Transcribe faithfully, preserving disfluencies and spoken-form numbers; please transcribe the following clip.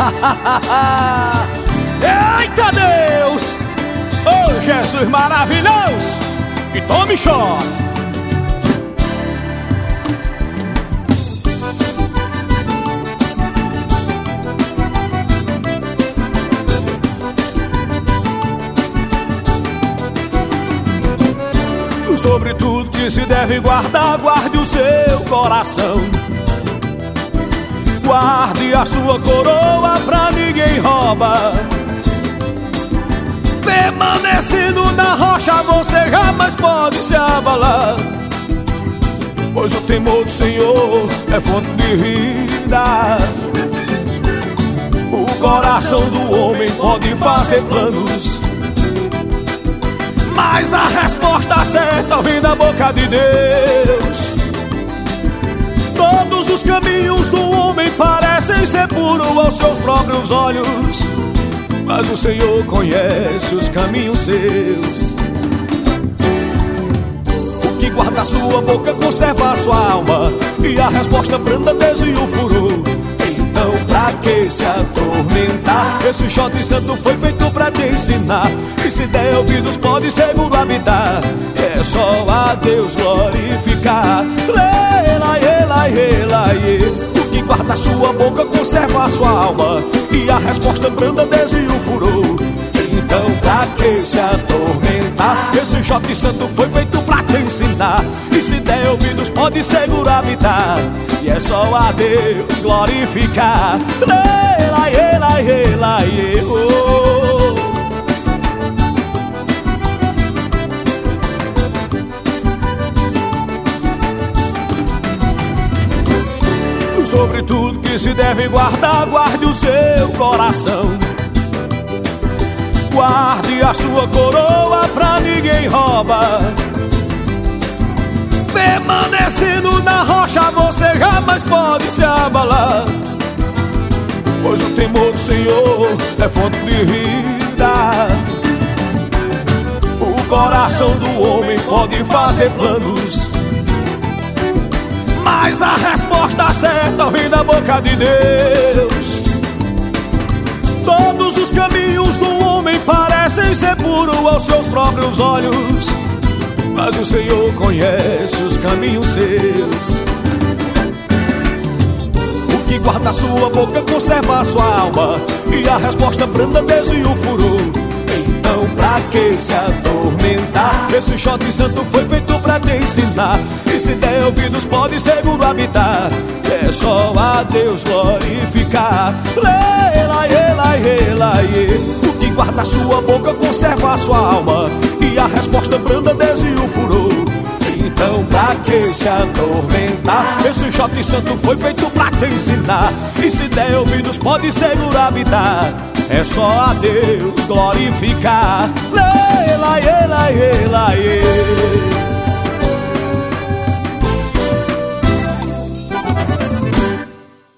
Eita Deus! Oh Jesus maravilhoso! E tome chora! Sobre tudo que se deve guardar, guarde o seu coração. Guarde a sua coroa pra ninguém roubar. Permanecendo na rocha você jamais pode se abalar, pois o temor do Senhor é fonte de vida. O coração do homem pode fazer planos, mas a resposta certa vem da boca de Deus. Todos os caminhos do homem parecem ser puros aos seus próprios olhos, mas o Senhor conhece os caminhos seus. O que guarda a sua boca conserva a sua alma, e a resposta branda desvia o furor. Então pra que se atormentar? Esse shot santo foi feito pra te ensinar, e se der ouvidos pode seguro habitar. É só a Deus glorificar. Lê, lê, lê, lê. O que guarda a sua boca conserva a sua alma, e a resposta branda desvia o furor. Então pra que se atormentar? Esse shot santo foi feito pra te ensinar, e se der ouvidos pode seguro habitar. E é só a Deus glorificar. Lê, lê, lê, lê, oh. Sobre tudo que se deve guardar, guarde o seu coração. Guarde a sua coroa pra ninguém roubar. Permanecendo na rocha você jamais pode se abalar, pois o temor do Senhor é fonte de vida. O coração do homem pode fazer planos, mas a resposta certa vem da boca de Deus. Todos os caminhos do homem parecem ser puros aos seus próprios olhos, mas o Senhor conhece os caminhos seus. O que guarda a sua boca conserva a sua alma, e a resposta branda desvia o furor. Então pra que se atormentar? Esse shot santo foi feito pra te ensinar, e se der ouvidos pode seguro habitar. É só a Deus glorificar. Lê, lê, lê, lê. O que guarda a sua boca conserva a sua alma, e a resposta branda desvia o furor. Então pra que se atormentar? Esse shot santo foi feito pra te ensinar, e se der ouvidos pode seguro habitar. É só a Deus glorificar. Lê, lê,